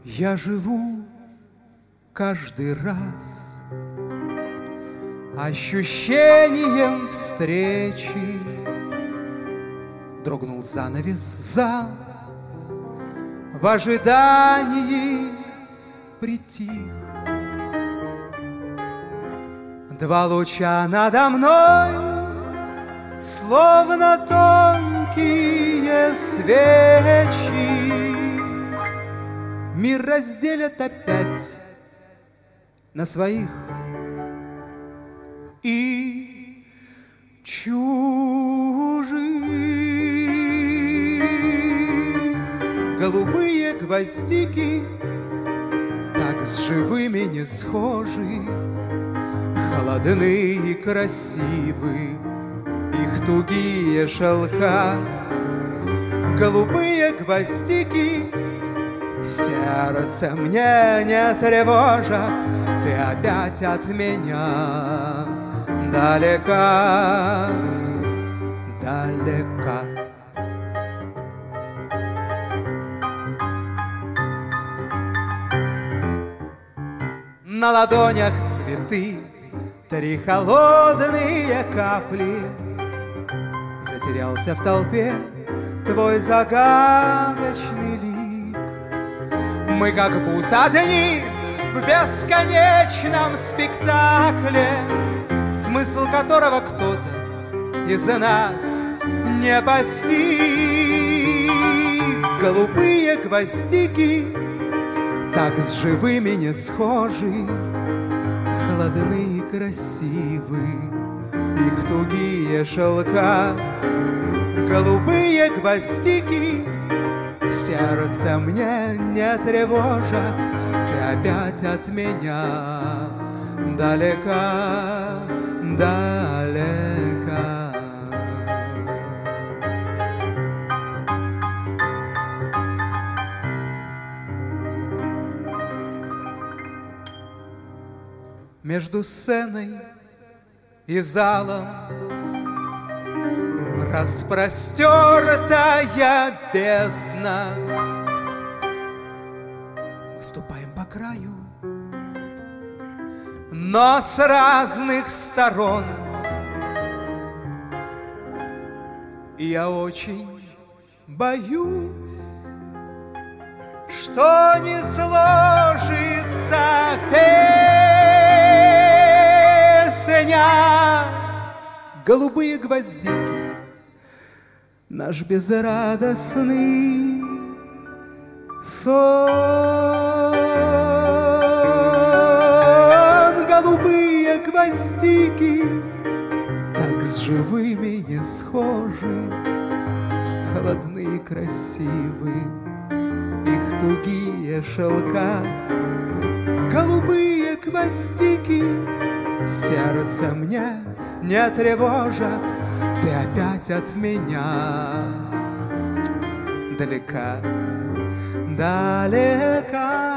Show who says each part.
Speaker 1: Я живу каждый раз ощущением встречи. Дрогнул занавес зал, в ожидании притих. Два луча надо мной, словно тонкие свечи, мир разделят опять на своих и чужих. Голубые гвоздики так с живыми не схожи, холодны и красивы их тугие шелка. Голубые гвоздики сердце мне не тревожат, ты опять от меня далека, далека. На ладонях цветы, три холодные капли. Затерялся в толпе твой загадочный лик. Мы как будто одни в бесконечном спектакле, смысл которого кто-то из нас не постиг. Голубые гвоздики так с живыми не схожи, холодны и красивы их тугие шелка. Голубые гвоздики сердце мне не тревожат, ты опять от меня далека, далека. Между сценой и залом распростертая бездна. Мы ступаем по краю, но с разных сторон. И я очень боюсь, что не сложится песня. Голубые гвоздики, наш безрадостный сон. Голубые гвоздики так с живыми не схожи, холодны и красивы их тугие шелка. Голубые гвоздики сердце мне не тревожат, ты опять от меня далека, далека.